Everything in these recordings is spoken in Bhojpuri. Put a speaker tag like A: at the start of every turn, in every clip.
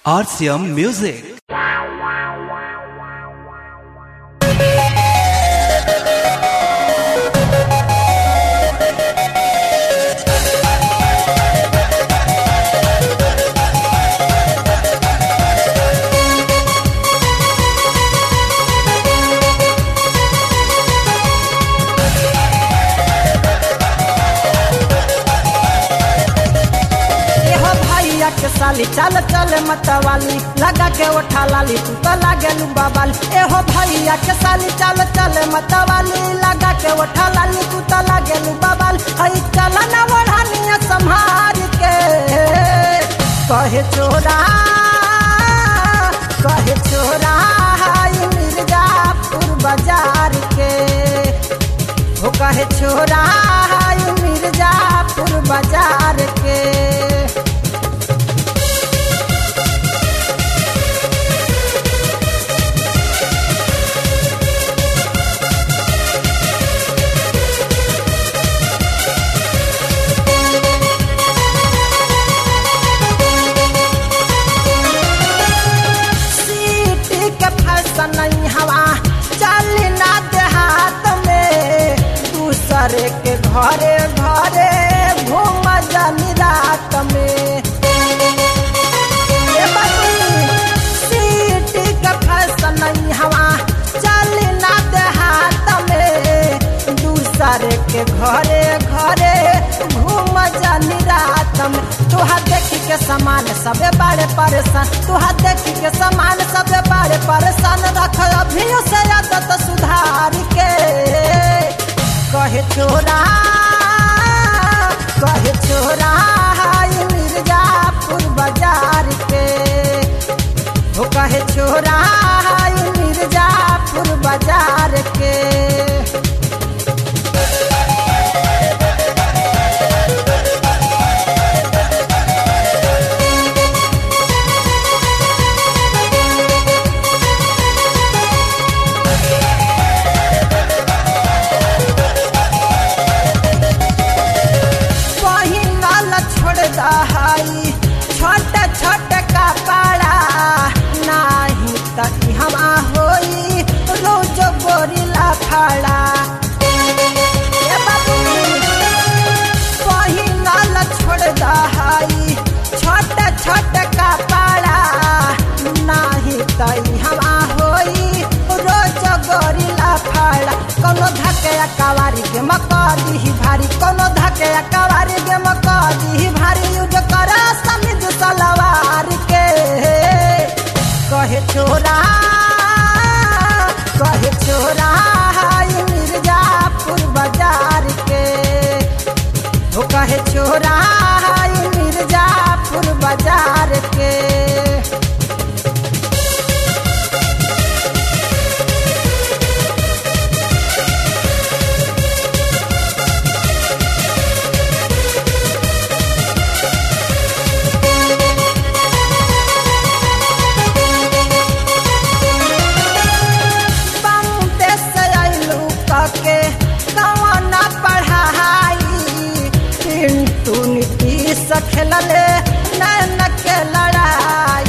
A: RCM Music.
B: के साली चल चल मतवाली लगा के उठा लाली तू तो लागे बाबाल। एहो भैया के साली चल चल मतवाली लगा के उठा लाली तू तो लागे बाबाल। हई चल न बढ़ानिया संभार के कहे चोरा हई मिर्जापुर बाजार के हो कहे चोरा हई मिर्जापुर बाजार के। नहीं हवा चल ना देहात में दूसरे के घरे घरे घूम जानी रात में। सीटी के फैशन नहीं हवा चल ना देहात में दूसरे के घरे घरे घूम जानी रात में। तुहा देखी के समान सबे बड़े परेशान तुहा देखी के समान सबे बड़े परेशान रख अभी से आदत सुधार के कहे चोरा हई मिर्जापुर बाजार के हो कहे चोरा हई मिर्जापुर बाजार के। छोटे छोटे कपड़ा नहीं तक हम होई रोज गोरिला खड़ा पहिनल छोड़ दहाई छोटे छोटे कपड़ा नहीं तक हम होई रोज गोरिला खड़ा। कोनो धके कवारी के मकदी भारी कोनो धके कवारी के मकदी भारी युज करा समित सलवार के कहे चोरा हई मिर्जापुर बाजार के हो कहे चोरा हई मिर्जापुर बाजार के। खेलले नैन के लड़ाई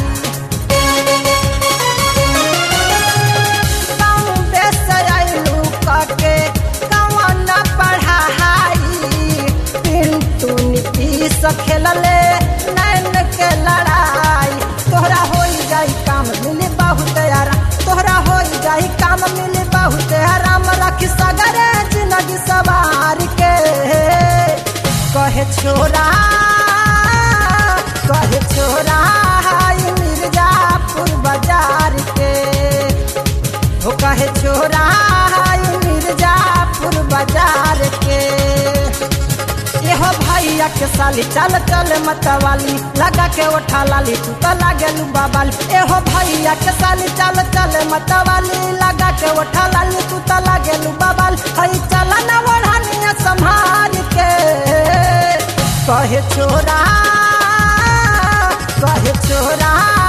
B: के कौन पढ़ाई पिंटू नीतीश खेलले नैन के लड़ाई। तोहरा हो जाई काम मिली बहुत आराम तोहरा हो जाई काम मिली बहुत आराम रखी सगरे जिंदगी सवार के कहे चोरा हई मिर्जापुर बाजार के हो कहे चोरा हई मिर्जापुर बाजार के। एहो भैया के साली चल चल मतवाली लगा के उठा लाली तू तो लागे बाबाल। एहो भैया के साली चल चल मतवाली लगा के उठा लाली तू तो लागे बाबाल। हई चल न बढ़ानिया संभार के कहे चोरा